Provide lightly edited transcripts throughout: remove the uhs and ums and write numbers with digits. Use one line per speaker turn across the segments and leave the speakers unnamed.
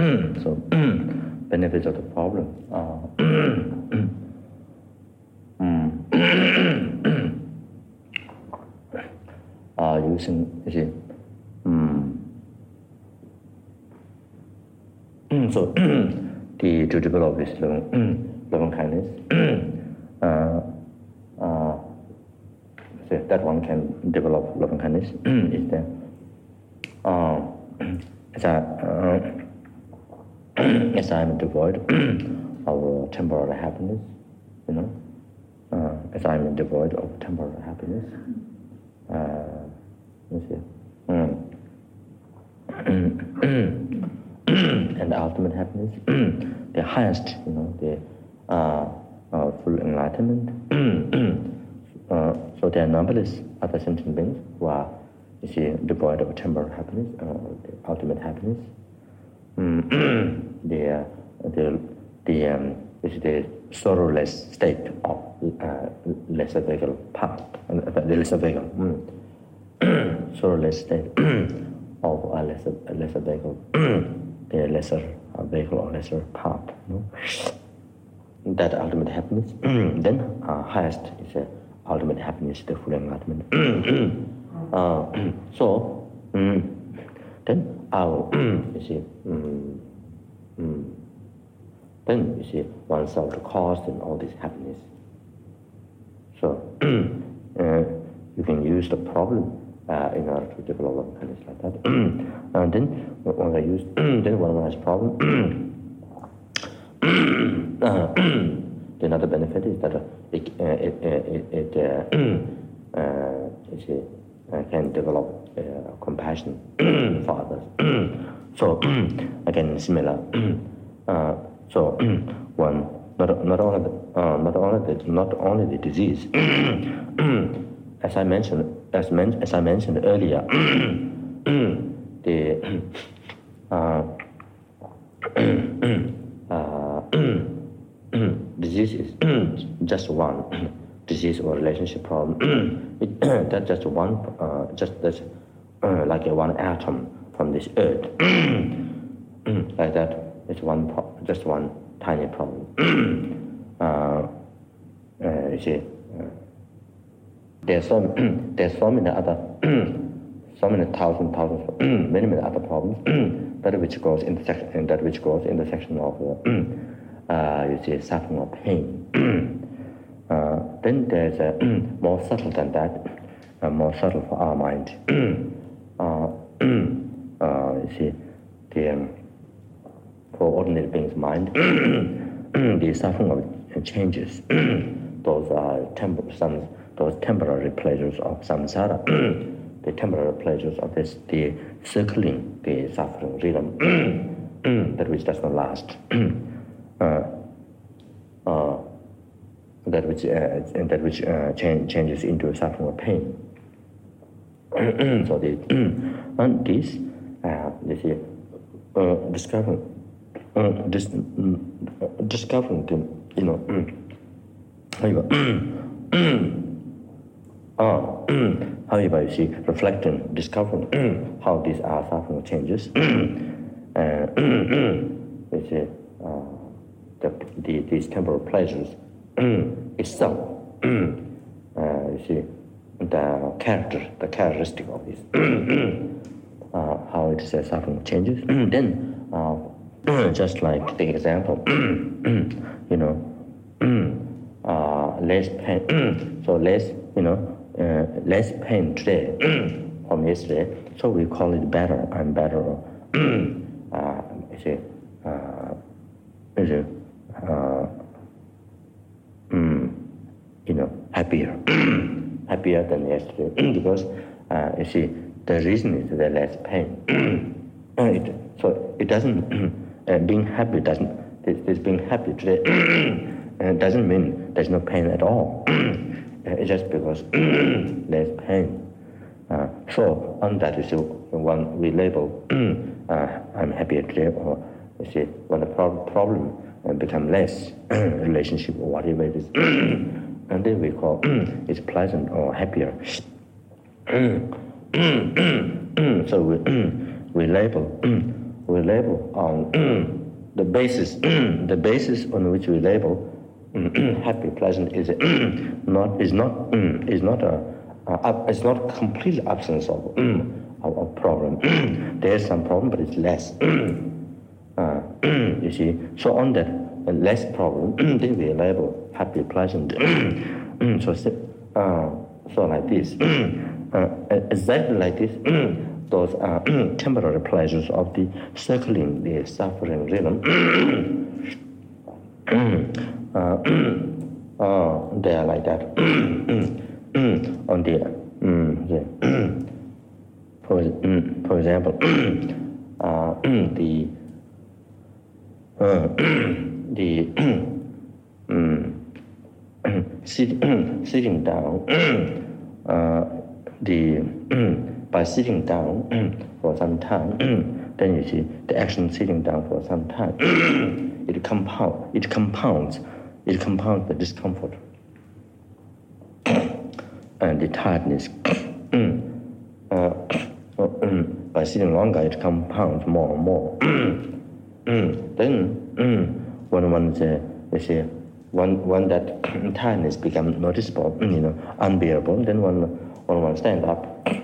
So benefits of the problem are using, you see, so to develop this loving kindness, so that one can develop loving kindness is there. As I'm devoid of temporary happiness, you know, as I'm devoid of temporary happiness, you see, and ultimate happiness, the highest, you know, the full enlightenment. So there are numberless other sentient beings who are, you see, devoid of temporary happiness, the ultimate happiness. The sorrowless state of lesser vehicle part, the lesser vehicle, sorrowless state of a lesser vehicle, the lesser vehicle or lesser part. You know? That ultimate happiness. Then highest is ultimate happiness, the full enlightenment. So then our, you see, then you see oneself the cause in all this happiness. So you can use the problem in order to develop kindness like that. And then when I use, then when one has problem, the another benefit is that it you see, can develop compassion for others. So again, similar. So one not only the disease, as I mentioned earlier, the disease is just one disease or relationship problem. That's just one, that's like one atom from this earth. Like that, it's just one tiny problem. You see, there's so many other, so many thousands, many other problems that which goes in the section of you see, suffering or pain. Then there's a more subtle than that, more subtle for our mind. You see, for ordinary beings' mind, the suffering of changes. Those are those temporary pleasures of samsara, the temporary pleasures of this, the circling, the suffering rhythm, that which does not last. That which changes into suffering or pain. So and this, you see, discovering the, you know, however, you see, reflecting, discovering how these are suffering changes. You see, these temporal pleasures itself, you see, the characteristic of this, how it is suffering changes. Then, just like the example, you know, less pain. So less, you know, less pain today from yesterday. So we call it better. I'm better. You see, you know, happier than yesterday, because you see, the reason is the less pain. So it doesn't being happy doesn't this being happy today doesn't mean there's no pain at all. It's just because less pain. So on that is when we label I'm happier today, or you see, when the problem become less, relationship or whatever it is, and then we call it's pleasant or happier. So we label we label on the basis on which we label happy, pleasant is not complete absence of problem. There is some problem, but it's less. You see, so on that less problem, then we label happy, pleasant. So like this, exactly like this. Those are temporary pleasures of the circling, the suffering rhythm. They are like that. On the for example, sitting down, by sitting down for some time, then you see the action sitting down for some time, it compounds the discomfort and the tiredness. By sitting longer, it compounds more and more. Then when that tiredness becomes noticeable, unbearable, then when one stand up,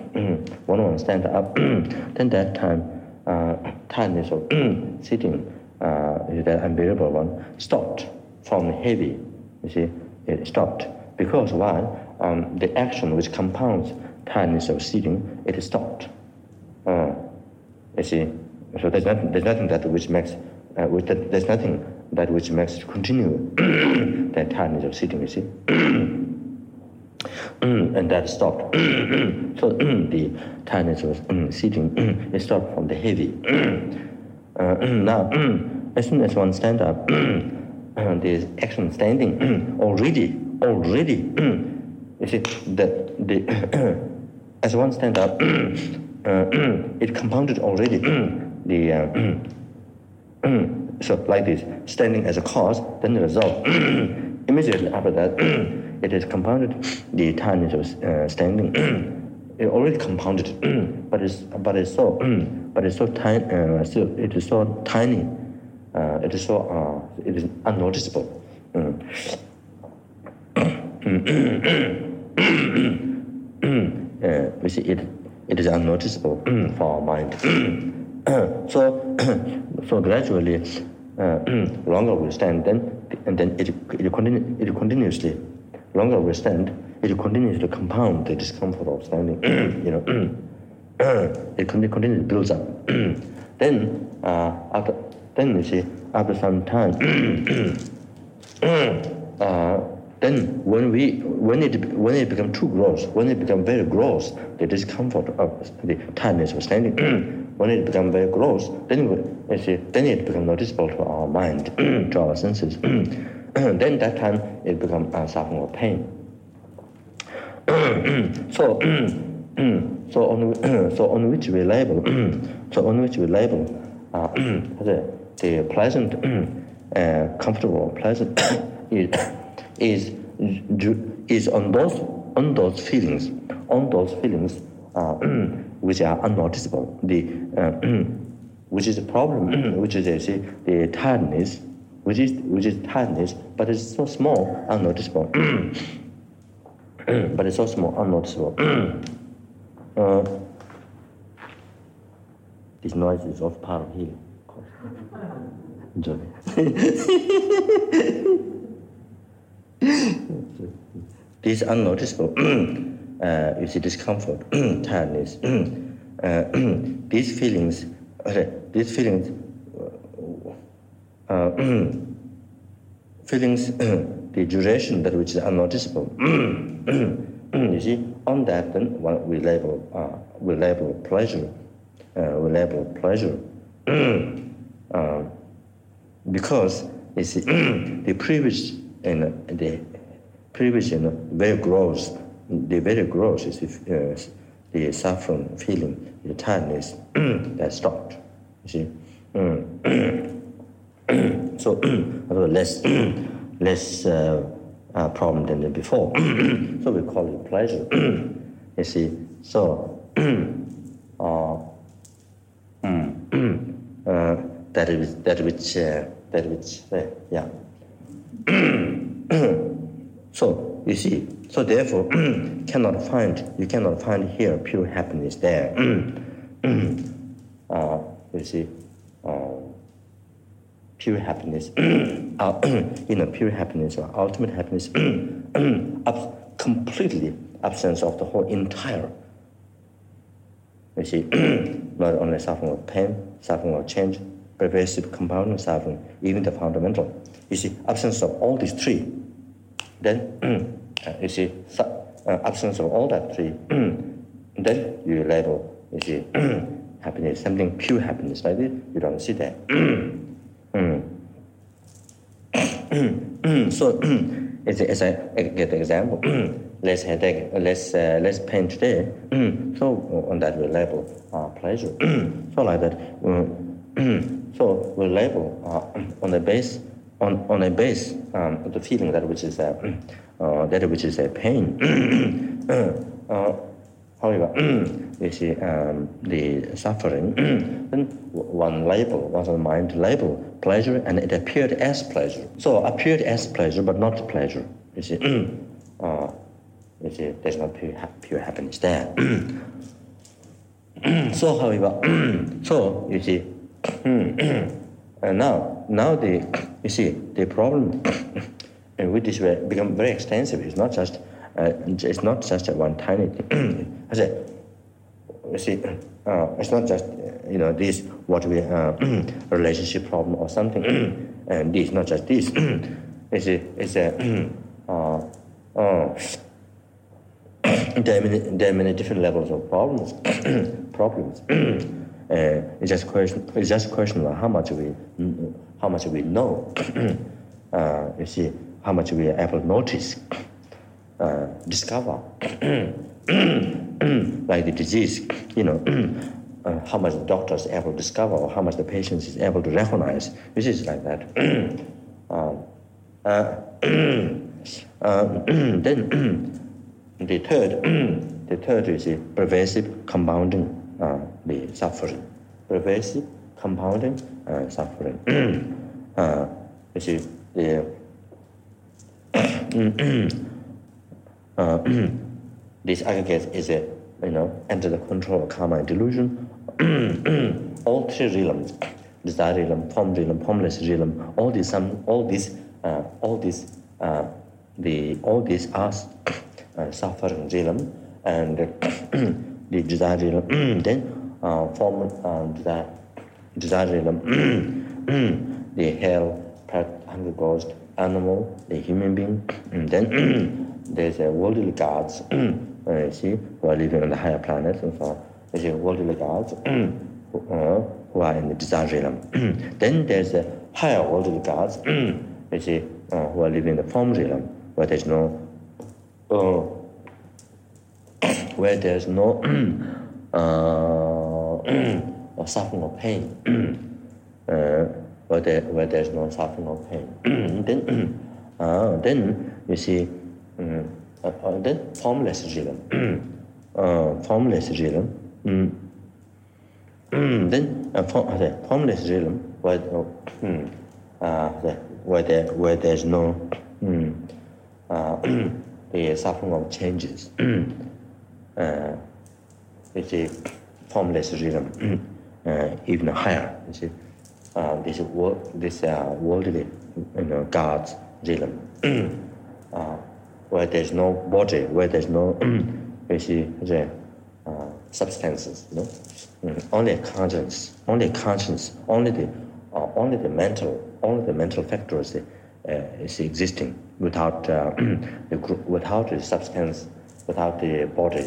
then that time tiredness of sitting, that unbearable one, stopped from heavy. You see, it stopped because why? The action which compounds tiredness of sitting, it stopped. You see, so there's nothing that which makes there's nothing that which makes it continue that tiredness of sitting. You see. And that stopped. So the tiredness of sitting it stopped from the heavy. Now, as soon as one stand up, the action standing already. You see the as one stand up, it compounded already. So like this, standing as a cause, then the result. Immediately after that, it is compounded the tiredness of standing. It already compounded, but it's so tiny. It is so tiny. It is unnoticeable. We see it is unnoticeable for our mind. So gradually, longer we stand, then it continuously. Longer we stand, it continues to compound the discomfort of standing. It continues to build up. Then you see, after some time, then when it becomes too gross, when it becomes very gross, the discomfort of the tiredness of standing, when it becomes very gross, then it becomes noticeable to our mind, to our senses. Then that time it becomes suffering or pain. So on which we label the pleasant, comfortable, pleasant is on those feelings which are unnoticeable. Which is a problem, which is the tiredness. Which is tiredness, but it's so small, unnoticeable. But it's so small, unnoticeable. This noise is also part of healing. Enjoy. This unnoticeable, you see, discomfort, tiredness. These feelings. The duration that which is unnoticeable. You see, on that then we label pleasure. Because you see, the previous very gross. The very gross is the suffering feeling, the tiredness that stopped. You see. So less problem than before. So we call it pleasure. You see, so yeah. So you see, so therefore, you cannot find here pure happiness there. You see, pure happiness, pure happiness or ultimate happiness, completely absence of the whole entire. You see, not only suffering of pain, suffering of change, pervasive compounding suffering, even the fundamental. You see, absence of all these three. Then, you see, absence of all that three. Then you label, you see, happiness, something pure happiness like this. You don't see that. So, as I get the example, less headache, less pain today. So on that we label pleasure. So like that. So we label on a base the feeling that which is a pain. However, you see the suffering. Then one mind label pleasure, and it appeared as pleasure. So appeared as pleasure, but not pleasure. You see, there's no pure happiness there. So, however, so you see, now the problem with this way become very extensive. It's not just a one tiny thing. I said, you see, it's not just this what we relationship problem or something, and this not just this. It's a there are many different levels of problems. It's just a question of how much we know. You see, how much we are able to notice, discover, like the disease. How much the doctor is able to discover, or how much the patient is able to recognize. This is like that. Then the third is the pervasive compounding the suffering. Pervasive compounding suffering. You see the this aggregate is under the control of karma and delusion. All three realms, desire realm, form realm, formless realm, all these are suffering realm, and the desire realm, then form desire realm, the hell, hungry ghost, animal, the human being, and then there's worldly gods, see, who are living on the higher planets, and so there's worldly gods who are in the desire realm. Then there's higher worldly gods, you see, who are living in the form realm, where there's no suffering or pain, where there's no suffering or pain. Then you see, then formless realm, formless realm. Then formless realm, where there's no the suffering of changes. It's a formless realm, even higher. You see, this worldly, God's realm, where there's no body, where there's no, you see, the substances. Only conscience, only the mental factors is existing without the substance, without the body.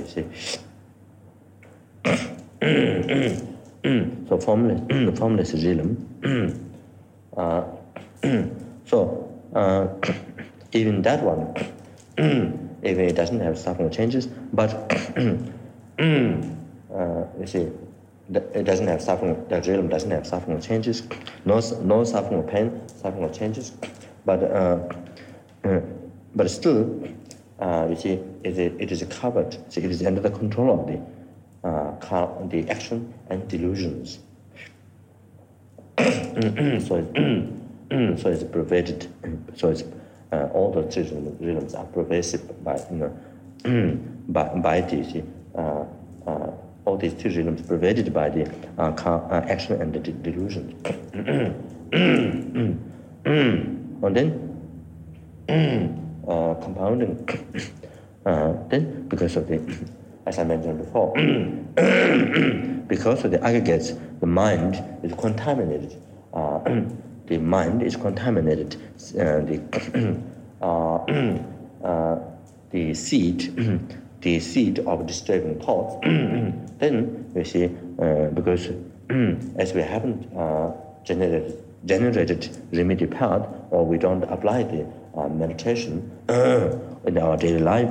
So formless realm. So even that one, even it doesn't have suffering changes, but you see, it doesn't have suffering. The realm doesn't have suffering changes, no suffering of pain, suffering of changes, but still, you see, it is covered. See, it is under the control of the action and delusions. so it's pervaded. So it's all the three rhythms are pervasive by by the all these three rhythms pervaded by the action and the delusion. And then compounding. Then because of the, as I mentioned before, because of the aggregates, the mind is contaminated. The mind is contaminated. The seed of disturbing thoughts. Then we see, because as we haven't generated remedy path, or we don't apply the meditation in our daily life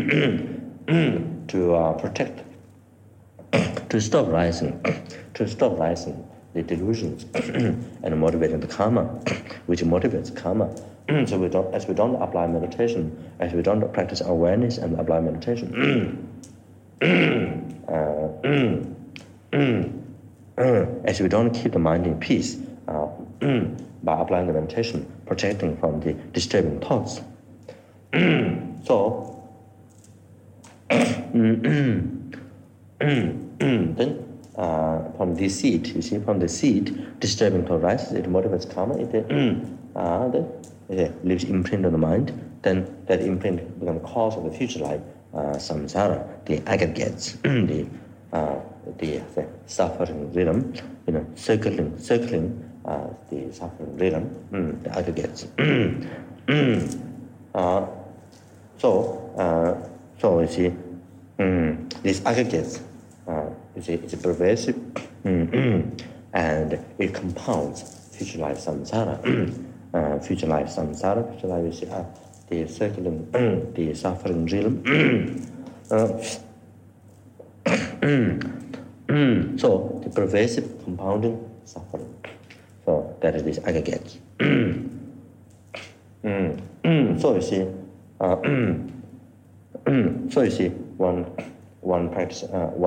to protect, to stop rising the delusions and motivating the karma, which motivates karma. So as we don't apply meditation, as we don't practice awareness and apply meditation, as we don't keep the mind in peace by applying the meditation, protecting from the disturbing thoughts. So then from the seed, you see, from the seed, disturbing thought rises, it motivates karma, then it leaves imprint on the mind, then that imprint becomes cause of the future life, samsara, the aggregates, the suffering rhythm, circling the suffering rhythm, the aggregates. So you see, these aggregates, it's pervasive, and it compounds future life samsara. Future life samsara, future life is the circling, the suffering realm. So the pervasive compounding suffering. So that is this aggregate. So you see, one practice,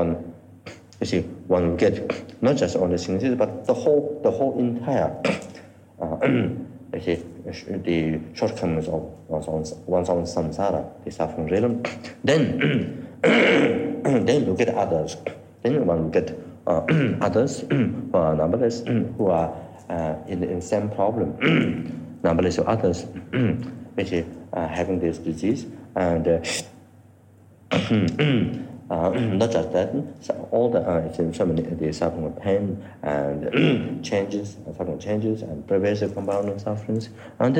one get not just only synthesis, but the whole entire. The shortcomings of one's own samsara, the suffering realm. Then look at others. Then one look at others who are numberless, who are in the same problem. Numberless of others which having this disease, and not just that, so all so many the suffering of pain and suffering changes and pervasive compounding sufferings, and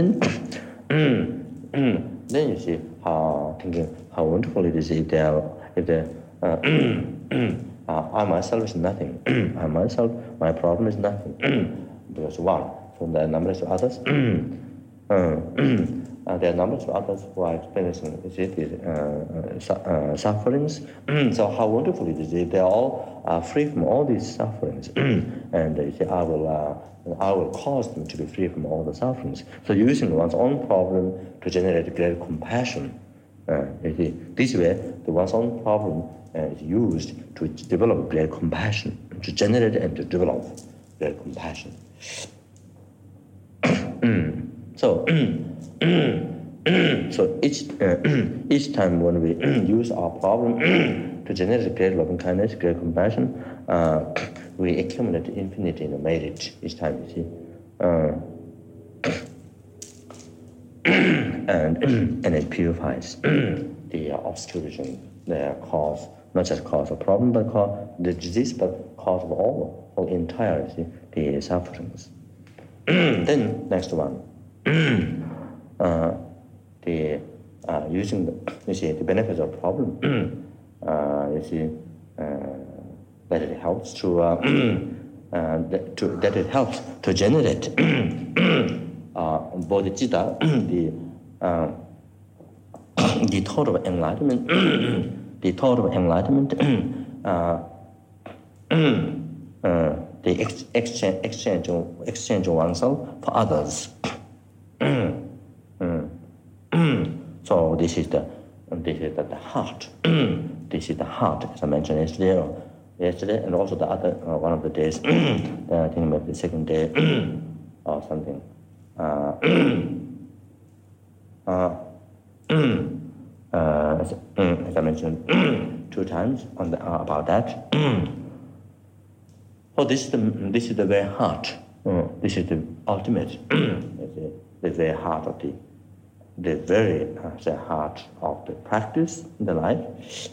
then you see how wonderful it is if I myself is nothing. I myself, my problem is nothing. Because one, so there are numbers of others. There are numbers of others who are experiencing sufferings. So how wonderful it is if they are all free from all these sufferings. And you see, I will cause them to be free from all the sufferings. So using one's own problem to generate great compassion. You see, this way, one's own problem is used to develop great compassion, to generate and to develop great compassion. So each time when we use our problem to generate great loving kindness, great compassion, we accumulate infinity in the merit each time, you see. And it purifies the obscuration, the cause, not just cause of problem, but cause the disease, but cause of all entire, the sufferings. Then next one, using the benefits of problem, that it helps that it helps to generate bodhicitta, the thought of enlightenment, the thought of enlightenment, the exchange of oneself for others. So this is the heart. This is the heart, as I mentioned yesterday. yesterday, and also the other one of the days. I think maybe the second day or something. As I mentioned 2 times on about that. So this is the very heart. This is the ultimate. The very heart of the very heart of the practice in the life.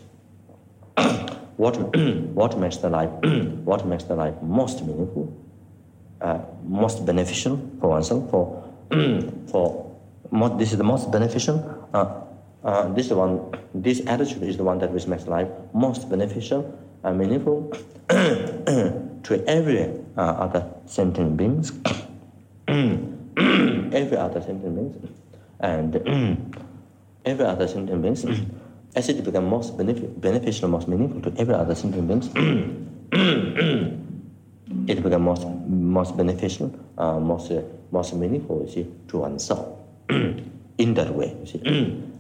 What makes the life most meaningful, most beneficial for oneself? This is the most beneficial. This attitude is the one that makes life most beneficial and meaningful to every other sentient beings. Every other sentient beings, and every other sentient beings, as it becomes most beneficial, most meaningful to every other sentient beings, it becomes most beneficial, most meaningful, you see, to oneself. In that way, you see.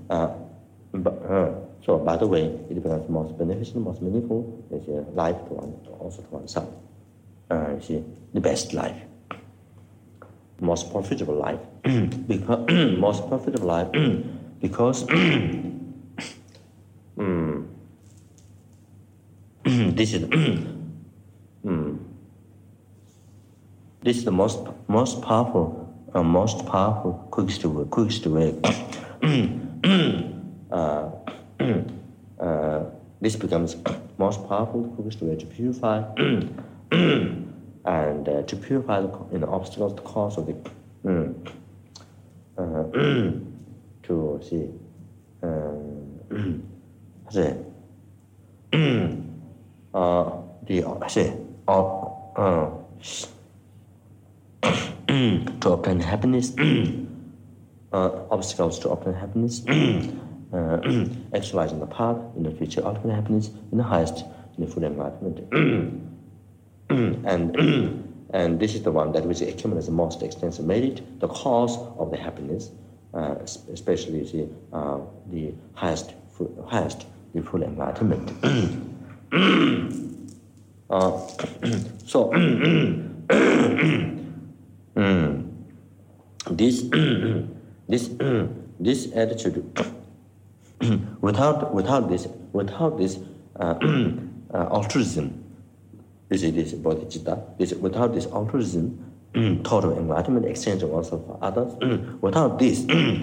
So by the way, it becomes most beneficial, most meaningful, you see, life also to oneself. You see, the best life. Most profitable life, because most profitable life, because this is the most powerful, quickest way. This becomes most powerful, quickest way to purify. And to purify the obstacles, the cause of the to see to obtain happiness, obstacles to obtain happiness, exercising the path in the future ultimate happiness, in the highest, in the full enlightenment. And this is the one that which accumulates the most extensive merit, the cause of the happiness, especially the highest, the full enlightenment. So this attitude, without this altruism. This is bodhicitta. Without this altruism, total enlightenment, exchange of oneself for others. Without this,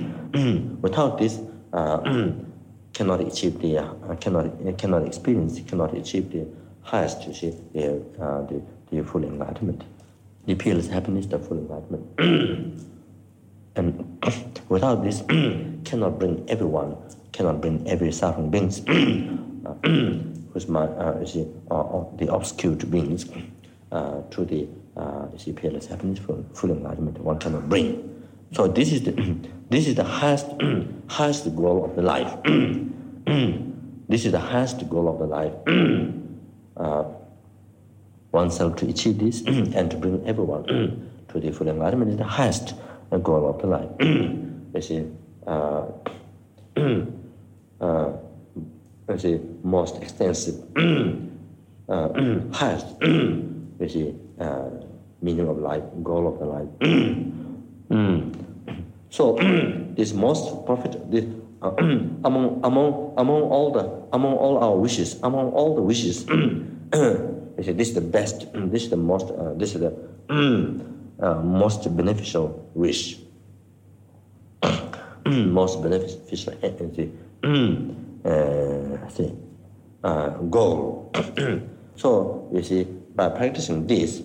cannot achieve cannot experience, cannot achieve the highest, you see, the full enlightenment, the peerless happiness, the full enlightenment. And without this, cannot bring every suffering beings. Whose the obscure beings to the peerless happiness, full enlightenment, one cannot bring. So this is the highest goal of the life. This is the highest goal of the life. Oneself to achieve this and to bring everyone to the full enlightenment is the highest goal of the life. You see. Most extensive, highest, meaning of life, goal of the life. So this most profit, this among all our wishes, among all the wishes, this is the best. This is the most. This is the most beneficial wish. Most beneficial goal. So you see, by practicing this,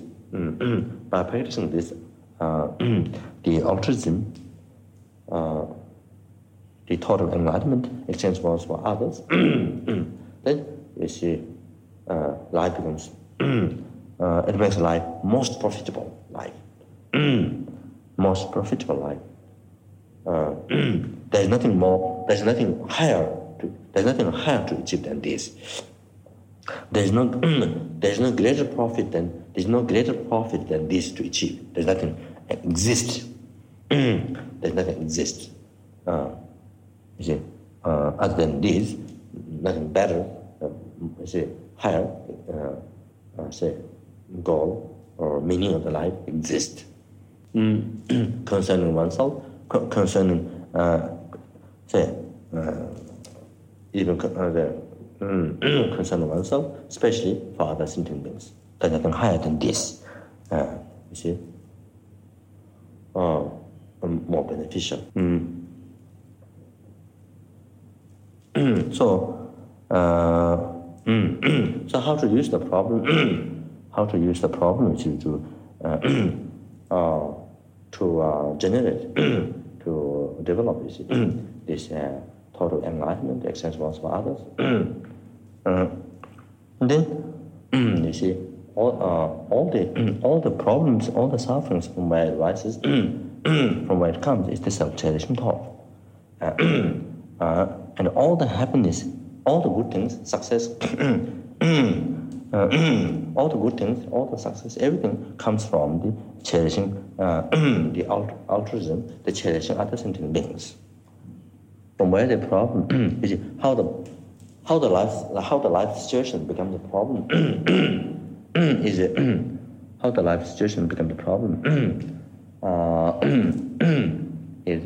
the altruism, the total enlightenment, exchange ones for others, then you see, life becomes. It makes life most profitable life. Most profitable life. There's nothing more. There's nothing higher to achieve than this. There's no greater profit than this to achieve. There's nothing exists. There's nothing exists. You see, other than this, nothing better. You see, higher say, goal or meaning of the life exists. Concerning oneself, concerning, say, even concerning oneself, especially for other sentient beings. There's nothing higher than this, you see, more beneficial. So how to use the problem? How to use the problem to generate, to develop this total enlightenment, excellence for others. And then you see all the problems, all the sufferings from where it arises, from where it comes, is the self-cherishing thought. And all the happiness, all the good things, success, all the good things, all the success, everything comes from the cherishing, the altruism, the cherishing other sentient beings. From where the problem is how the life situation becomes a problem is how the life situation becomes a problem is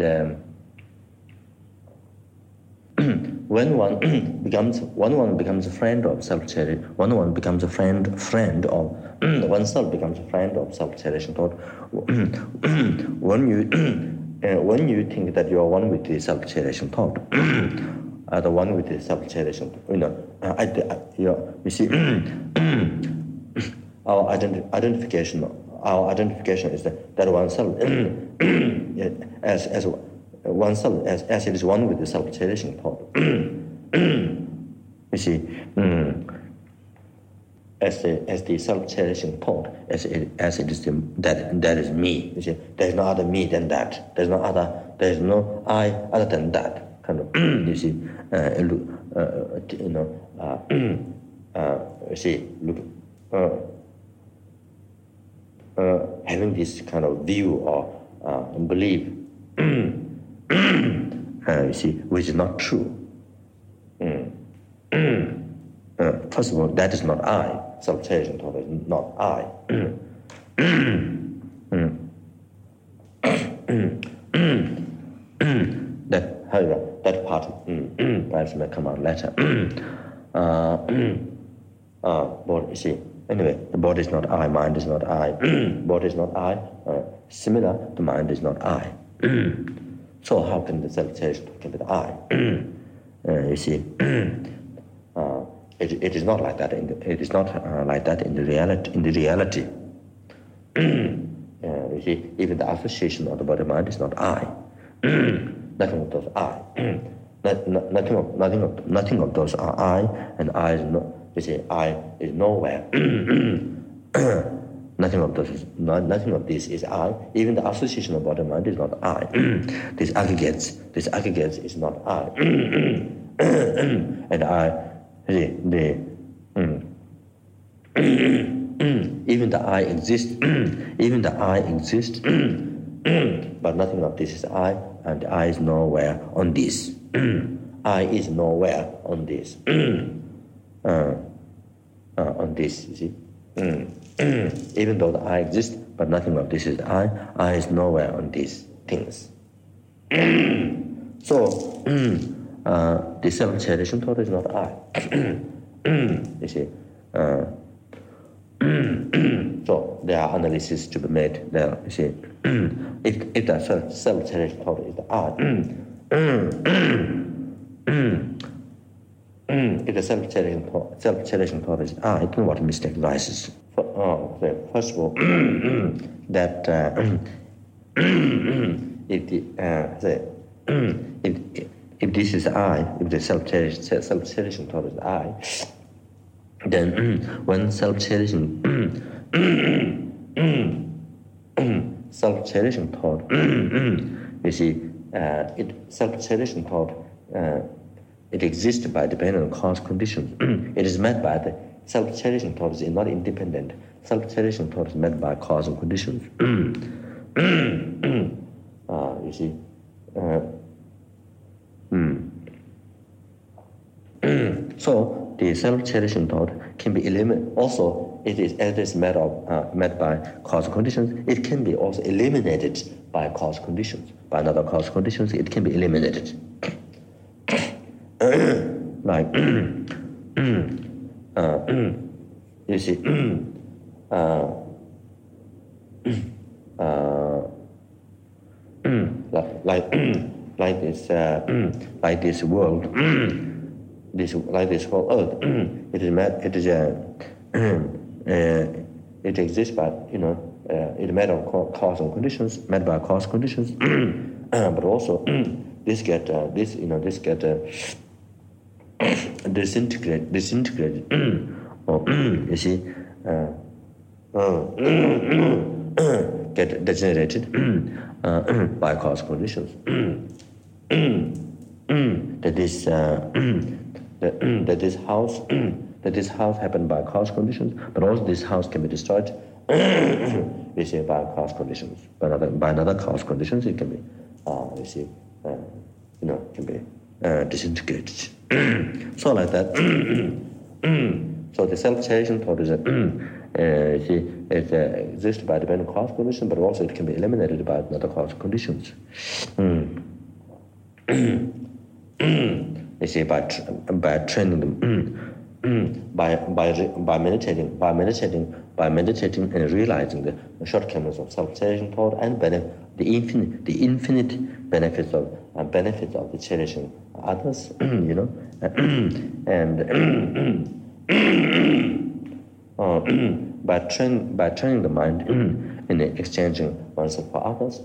when one becomes a friend of self-charity, when one becomes a friend of oneself becomes a friend of self-cherishing thought. When you think that you are one with the self-cherishing thought, the one with the self-cherishing, you see, our identification is that oneself as oneself as it is one with the self-cherishing thought. You see, as the self-cherishing thought, as it is that is me. You see, there is no other me than that. There is no I other than that. Kind of. You see, see, look, having this kind of view or belief. You see, which is not true. First of all, that is not I. Self-cherishing thought is not I. That, however, that part perhaps may come out later. But you see, anyway, the body is not I, mind is not I. Body is not I. Similar, the mind is not I. So how can the self-cherishing thought be the I? You see, it is not like that. It is not like that in the reality. You see, even the association of the body-mind is not I. Nothing of those I. Nothing of those are I, and I is no. You see, I is nowhere. Nothing of this is I. Even the association of body-mind is not I. These aggregates is not I. And I, even the I exists. Even the I exists. But nothing of this is I, and the I is nowhere on this. I is nowhere on this. On this, you see. Even though the I exists, but nothing of this is I is nowhere on these things. So, the self-cherishing thought is not I. You see. So there are analyses to be made there. You see, if the self-cherishing thought is the I, if the self-cherishing thought is I, then what mistake arises? First of all, that if this is I, if the self-cherishing thought is I, then when self-cherishing thought, you see, self-cherishing thought, it exists by dependent on cause conditions. It is met by the self-cherishing thought is not independent. Self-cherishing thought is met by cause and conditions. You see. So the self-cherishing thought can be eliminated. Also, it is met by causal conditions. It can be also eliminated by causal conditions. By another causal conditions, it can be eliminated. Like, you see, like this world, this whole earth. It exists by it made of causal conditions, made by causal conditions, but also this get disintegrated, or you see, get degenerated by causal conditions. That this house happened by causal conditions, but also this house can be destroyed. We say by causal conditions. By another causal conditions, it can be, can be disintegrated. So like that. So the self-cherishing thought is it exists by dependent causal conditions, but also it can be eliminated by another causal conditions. You see, by training them, by meditating and realizing the shortcomings of self-cherishing thought and the infinite benefits of the cherishing others, and by training the mind in exchanging oneself for others.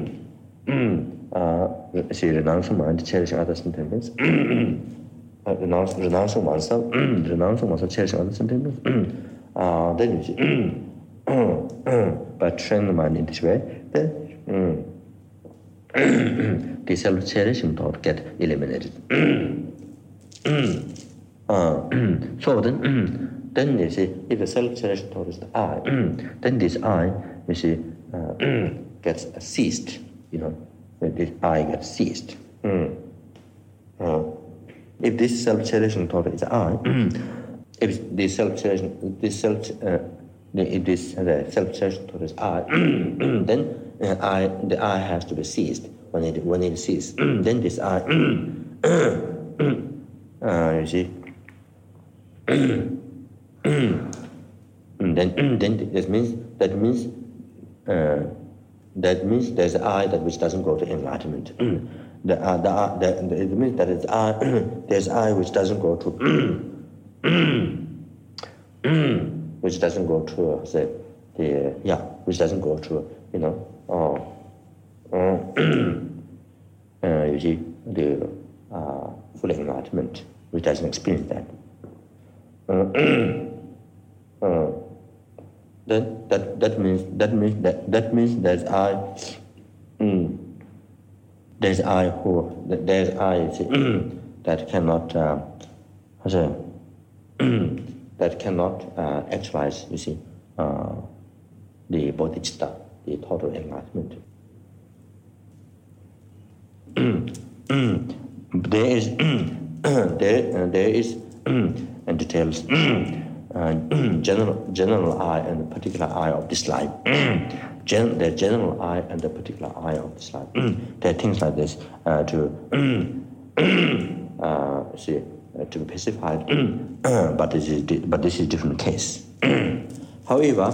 See, renouncing mind, cherishing others' sentiments. Renouncing oneself, cherishing others' sentiments. Then you see, by training the mind in this way, then the self-cherishing thought get eliminated. So then you see, if the self-cherishing thought is the I, then this I, you see, gets ceased. This I gets ceased. If this self-cherishing thought is I, if this self-cherishing thought is I, then the I has to be ceased. When it ceases, then this I, you see, then that means there's an I that which doesn't go to enlightenment. It means that it's I, there's I which doesn't go to which doesn't go to which doesn't go to you see, the full enlightenment, which doesn't experience that. That means there's I that cannot actualize, you see, the bodhicitta, the total enlightenment. There is and details general I and particular I of this life. The general I and the particular I of this life. There are things like this to be specified, but this is a different case. However,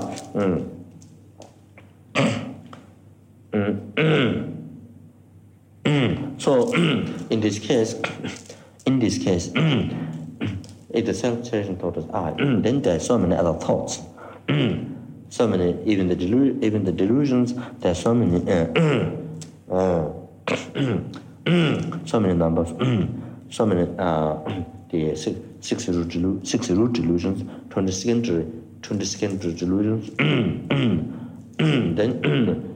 so in this case, if the self-cherishing thought is I, then there are so many other thoughts. So many, even the delusions. There are so many, so many numbers. So many the six root delusions, 20 secondary delusions. Then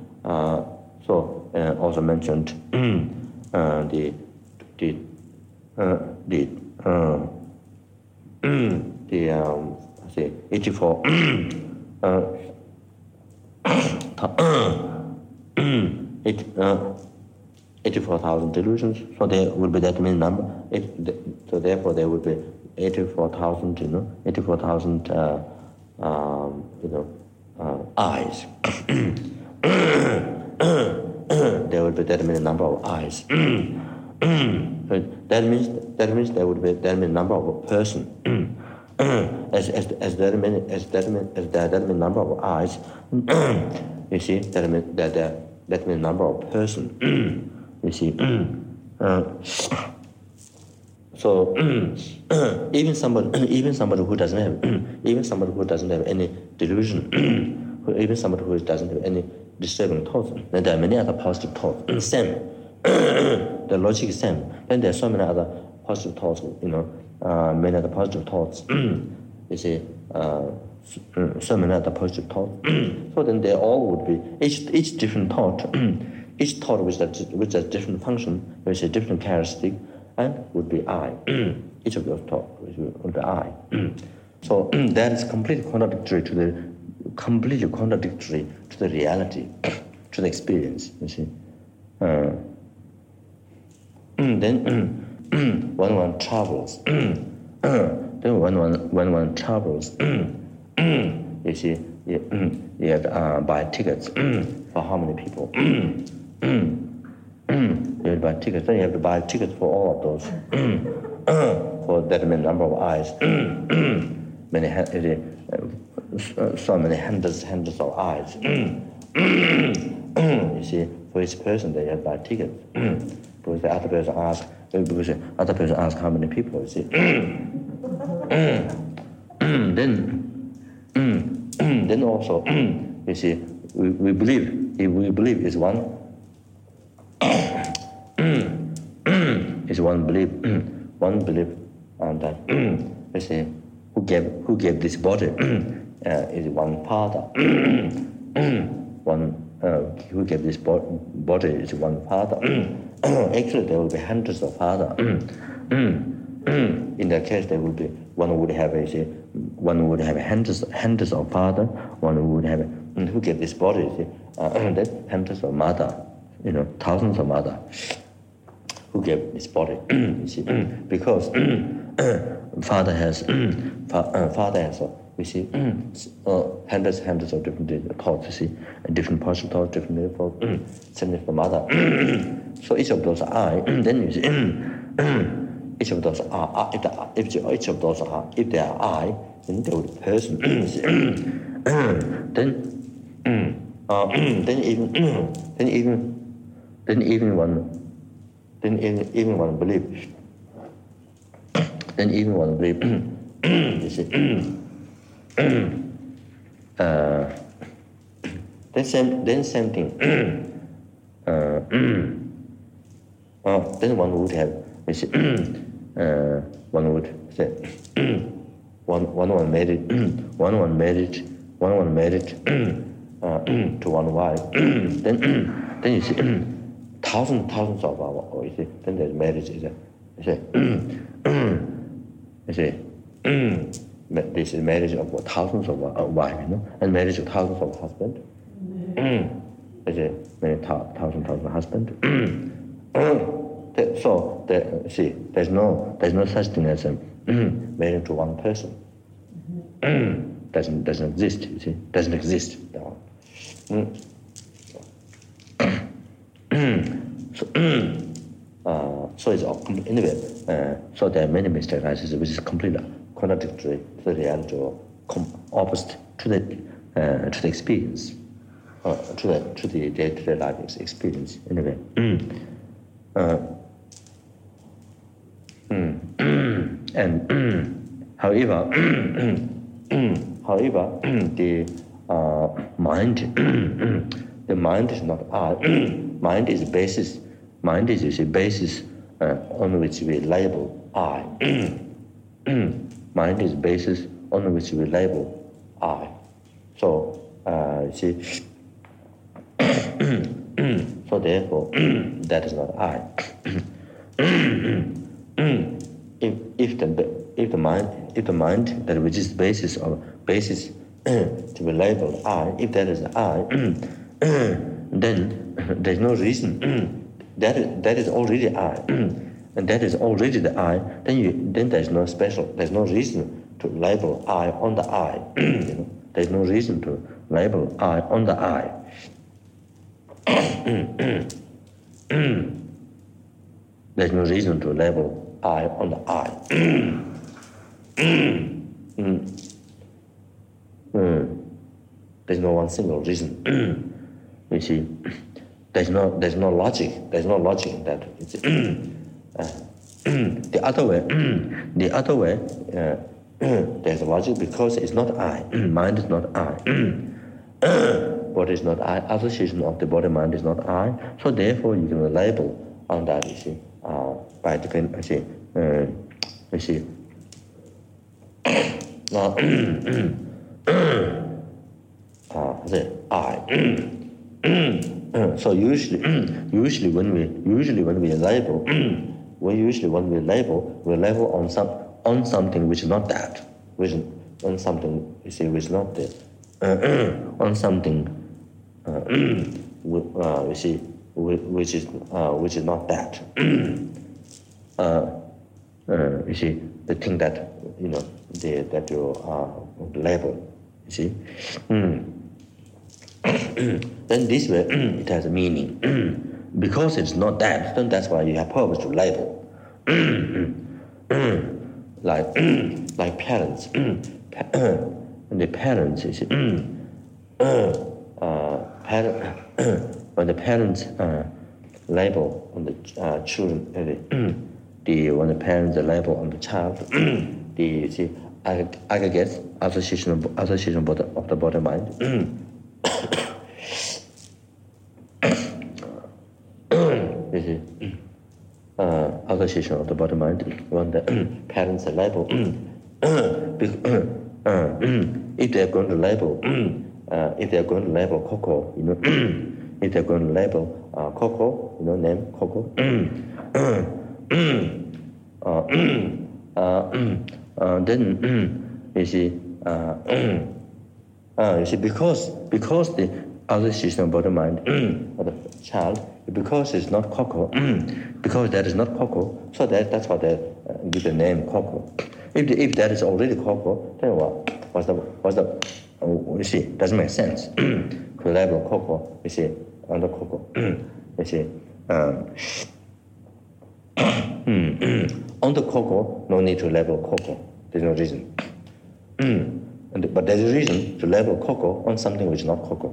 also mentioned the 84 84,000 delusions. So there will be that many number. So therefore there would be 84,000, 84,000, eyes. There would be that many number of eyes. That means there would be that many number of a person. As there are that many number of eyes, you see, that many number of person. You see. So even somebody who doesn't have any delusion, even somebody who doesn't have any disturbing thoughts, then there are many other positive thoughts. Same, the logic is same. Then there are so many other positive thoughts. Many other positive thoughts. You see, so many other positive thoughts. So then they all would be each different thought, each thought with a different function, with a different characteristic. And would be I. Each of those thoughts would be I. So that is completely contradictory to the reality, to the experience. You see. Then when one travels, you see, you have to buy tickets for how many people? You have to buy tickets. Then you have to buy tickets for all of those, for that many number of eyes, so many hundreds of eyes. You see, for each person, they have to buy tickets. Because the other person asks how many people. You see, then also, you see, we believe is one. Is one belief, and you see, who gave this body is one Father. Who gave this body is one Father. Actually, there will be hundreds of Father. In that case, there will be one would have hundreds of Father. One would have who gave this body, then hundreds of Mother. Thousands of Mother. Who gave this body? You see, because Father has, we see, hundreds of different thoughts. You see, different positive thoughts, different thoughts. Same for Mother. So each of those are I. Then you see, each of those are if they are I, then they would be person. Then even one believe. You see. Then same thing. Then one would have. You see. One would say. One married to one wife. Then you see. Thousands of our, you see, then there's marriage. This is marriage of thousands of wives, and marriage of thousands of husbands. Many thousand husbands. So see, there's no such thing as married to one person. Doesn't exist. You see, doesn't exist. So it's all anyway. So there are many mistake analysis which is completely contradictory to the reality or opposite to the experience, to the day-to-day life experience. Anyway. And however, the mind is not I. Mind is basis. Mind is a basis on which we label I. Mind is basis on which we label I. So, see. So therefore, that is not I. If the mind that which is basis to be labeled I, if that is I, then there's no reason. That is already I. and that is already the I, then there's no reason to label I on the I. There's no reason to label I on the I. There's no reason to label I on the I. There's no one single reason. You see, there's no logic. There's no logic in that. The other way, there's logic because it's not I. Mind is not I. Body is not I. Association of the body mind is not I. So therefore, you can label on that. You see, by depend. You see. The I. So usually when we label, we label on something which is not that, on something which is not this, on something which is not that. You see, the thing that that you label. You see. Then this way it has a meaning. Because it's not that, then that's why you have purpose to label. like parents. The parents, you see, when the parents label on the children, when the parents label on the child, you see, aggregate association of the body mind. You see, association of the body mind when the parents label. If they're going to label, Coco, if they're going to label Coco, name Coco. Then you see, because the other system of body mind of the child, because it's not Coco, because that is not Coco, so that's why they give the name Coco. If that is already Coco, then what's the you see, doesn't make sense to label Coco. You see, under Coco, you see. On the Coco, no need to label Coco. There's no reason. But there's a reason to label Coco on something which is not Coco.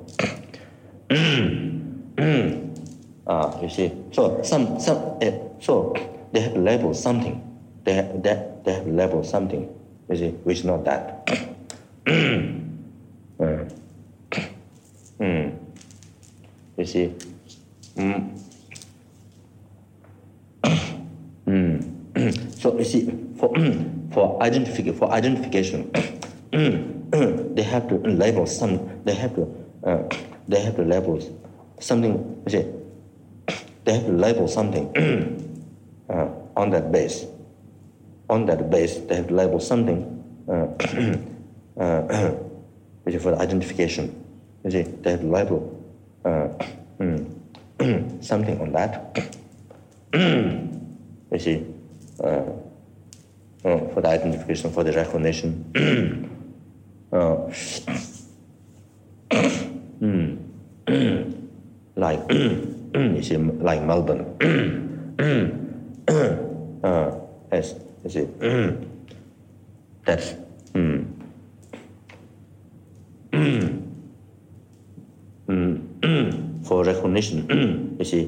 You see. So so they have labeled something. They have labeled something. You see, which is not that. You see. So you see, for identification, they have to label some. They have to label something. You see, they have to label something on that base. On that base, they have to label something which is for the identification. You see, they have to label something on that. You see, for the identification, for the recognition. Like you see, like Melbourne. Yes, you see, that's for recognition. You see,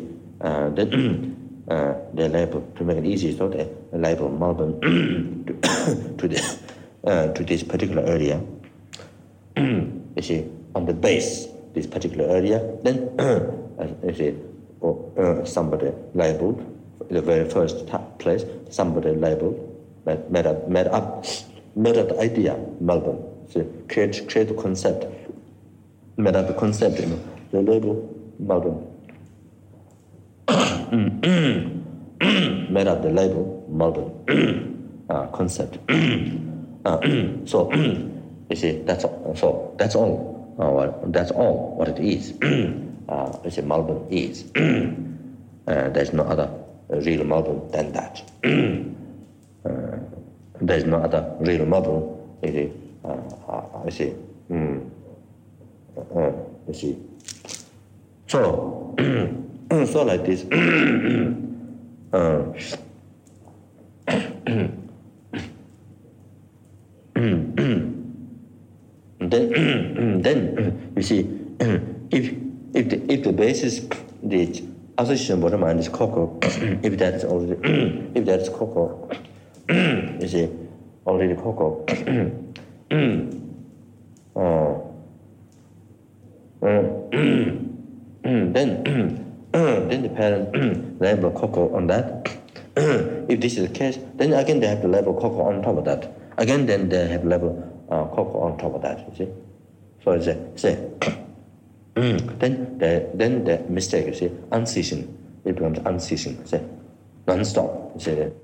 they label, to make it easy, so they label Melbourne to this particular area. You see, on the base, this particular area, then you see, somebody labeled the very first place. Somebody labeled, made up the idea Melbourne. So create the concept, made up the concept. The label Melbourne. Made up the label Melbourne concept. So you see, that's all. That's all what it is. You see, Melbourne is. There's no other real model than that. There is no other real model. I see. I see. So, so like this. Then you see, if the basis, the association bottom line is cocoa, if that is cocoa, you see, already cocoa. Then the parent label cocoa on that. If this is the case, then again they have to label cocoa on top of that. Again, then they have label cocoa on top of that. You see, so it's then the mistake, you see, unceasing. It becomes unceasing. Say, non-stop. You see.